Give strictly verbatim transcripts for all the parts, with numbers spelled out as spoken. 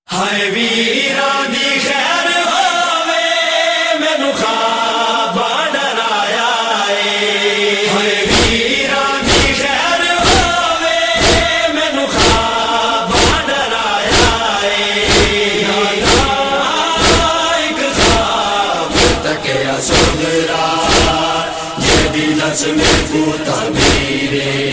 ہائے ویراں دی خیر ہووے مینوں خواب ڈرایا اے ہائے ویراں دی خیر ہووے مینوں خواب ڈرایا اے ایک خواب تکیا سوگرا جدی نظم کو تعبیر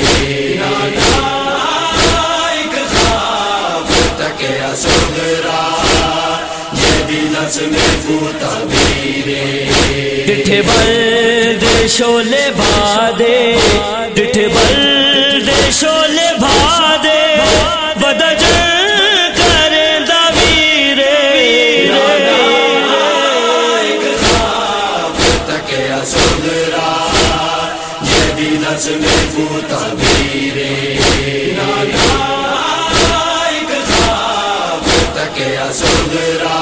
ڈٹھے بلد شولے بھادے ڈٹھے بلد شولے بھادے بدج کرے دا ویرے ایک خواب تکیا سوگرا جدی نظم کو تعبیر ایک خواب تکیا سوگرا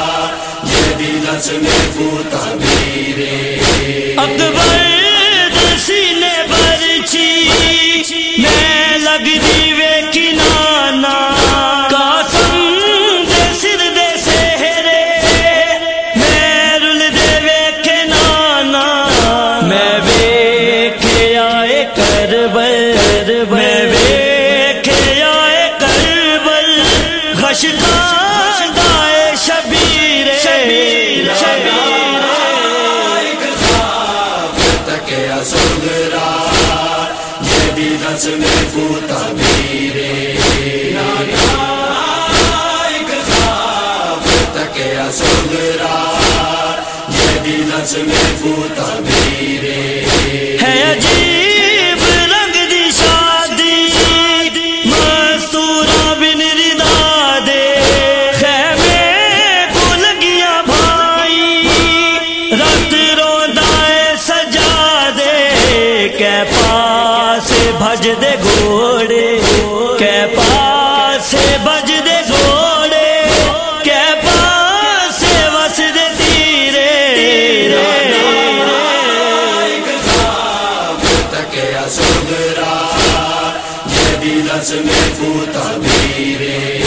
کو تعبیر اکبر سینے برچی میں لگ دی ویکھی نانا قاسم دے سر دے سہرے میں رل دے ویکھے نانا میں ویکھے آئے کربل میں ویکھے آئے کربل غشقان دائے شبیر ایک خواب تکیا سوگرا جدی نظم کو تعبیر ایک خواب تکیا سوگرا جدی نظم کو تعبیر ہے عجیب رنگ دی شادی مستورہ بن ردا دے خیمے کو لگیاں بھائی رت روندائے سجا دے کے پاس بھج دے گھوڑے کے پاس بھج دے گھوڑے کے پاس وس دے تیرے ایک خواب تکیا سوگرا جدی نظم کو تعبیر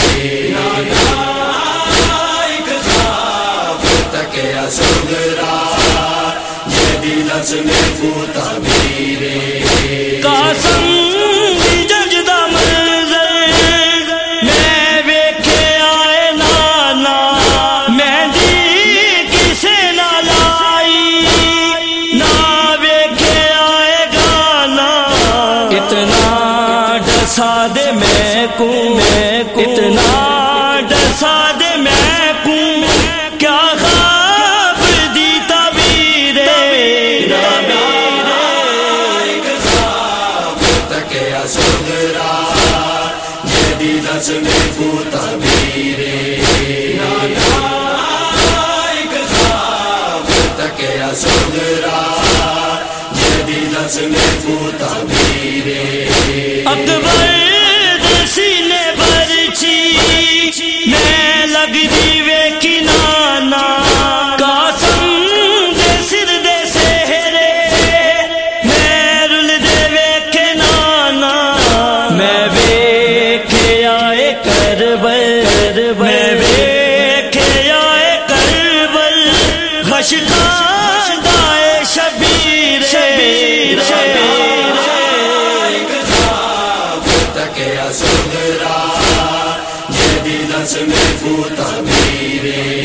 ایک خواب تکیا سوگرا جدی نظم کو تعبیر قاسم دی جج دا منظر میں ویکھے آئے نانا مہندی کسے نہ لائی نہ ویکھے آئے گانا اتنا ڈسا دے میں کو اتنا ڈسا دے میں کو کیا خواب دی تعبیر ایک خواب تکیا سوگرا جدی نظم کو تعبیر ایک خواب تکیا سوگرا جدی نظم کو تعبیر اکبر سینے برچی میں لگ دی ویکھی نانا قاسم دے سر دے سہرے میں رل دے ویکھے نانا میں ویکھے آئے کربل میں ویکھے آئے کربل غشقان دائے شبیر ایک خواب تکیا سوگرا جدی نظم کو تعبیر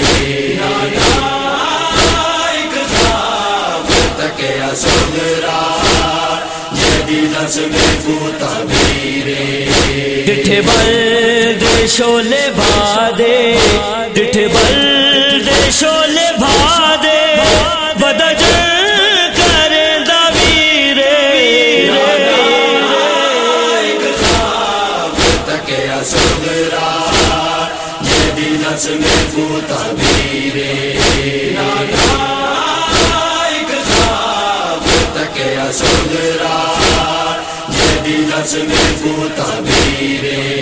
ایک خواب تکیا سوگرا جدی نظم کو تعبیر ڈٹھے بلد شولے بھادے ڈٹھے بلد شولے بھادے بدج کرے دا ویرے ایک خواب تکیا سوگرا جدی نظم کو تعبیر ایک خواب تکیا سوگرا جدی نظم کو تعبیر